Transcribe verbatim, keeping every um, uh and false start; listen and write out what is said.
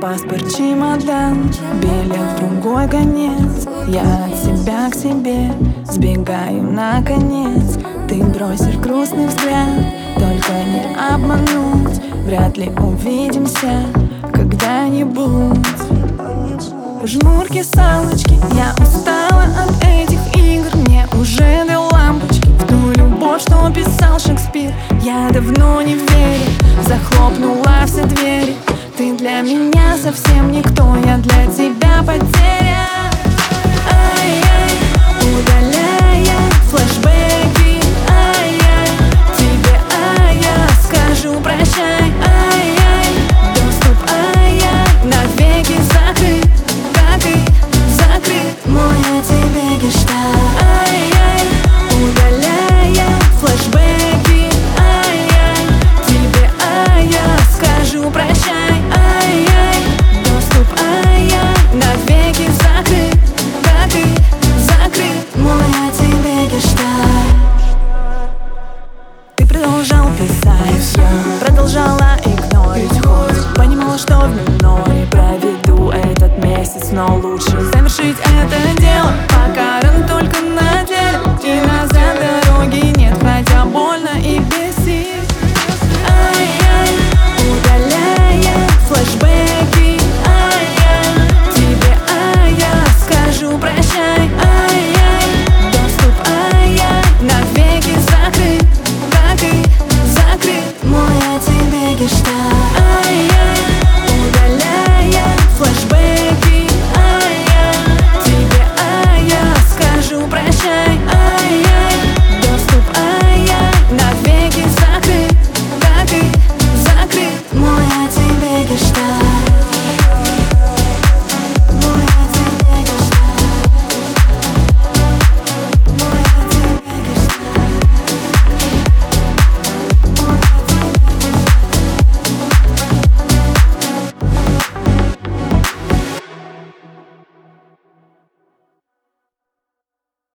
паспорт, чемодан, билет в другой конец. Я от себя к себе сбегаю наконец. Ты бросишь грустный взгляд, только не обмануть. Вряд ли увидимся когда-нибудь. Жмурки, салочки, я устала от этих игр. Мне уже до лампочки в ту любовь, что писал Шекспир. Я давно не верю, захлопнула все двери. Ты для меня совсем никто, я для тебя потеря. Ай-яй, удаляя флешбеки. Ай-яй, тебе ай-яй, скажу прощай. Ай-яй, доступ ай-яй, навеки закрыт, как и закрыт мой о тебе гештальт. Ай-яй, удаляя флешбеки. Ай-яй, тебе ай-яй, скажу прощай. Продолжал писать, я продолжала игнорить ход. Понимала, что в миноре проведу этот месяц, но лучше завершить это дело.